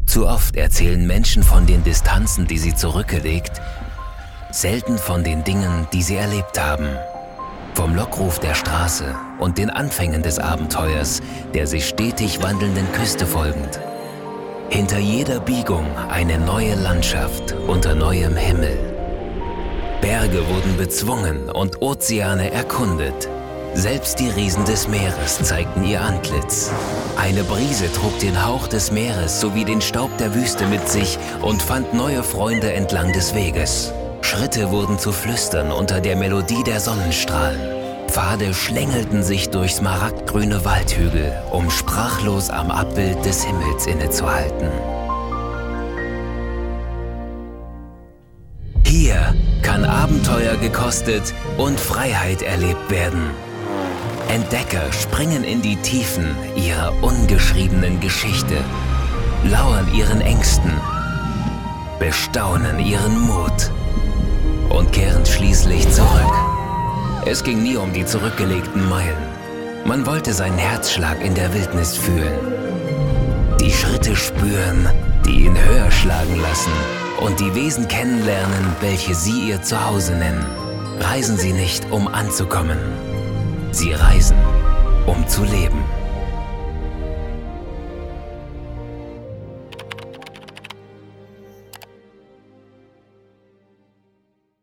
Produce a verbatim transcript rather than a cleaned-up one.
Zu oft erzählen Menschen von den Distanzen, die sie zurückgelegt, selten von den Dingen, die sie erlebt haben. Vom Lockruf der Straße und den Anfängen des Abenteuers, der sich stetig wandelnden Küste folgend. Hinter jeder Biegung eine neue Landschaft unter neuem Himmel. Berge wurden bezwungen und Ozeane erkundet. Selbst die Riesen des Meeres zeigten ihr Antlitz. Eine Brise trug den Hauch des Meeres sowie den Staub der Wüste mit sich und fand neue Freunde entlang des Weges. Schritte wurden zu Flüstern unter der Melodie der Sonnenstrahlen. Pfade schlängelten sich durch smaragdgrüne Waldhügel, um sprachlos am Abbild des Himmels innezuhalten. Hier kann Abenteuer gekostet und Freiheit erlebt werden. Entdecker springen in die Tiefen ihrer ungeschriebenen Geschichte, lauern ihren Ängsten, bestaunen ihren Mut und kehren schließlich zurück. Es ging nie um die zurückgelegten Meilen. Man wollte seinen Herzschlag in der Wildnis fühlen, die Schritte spüren, die ihn höher schlagen lassen und die Wesen kennenlernen, welche sie ihr Zuhause nennen. Reisen Sie nicht, um anzukommen. Sie reisen, um zu leben.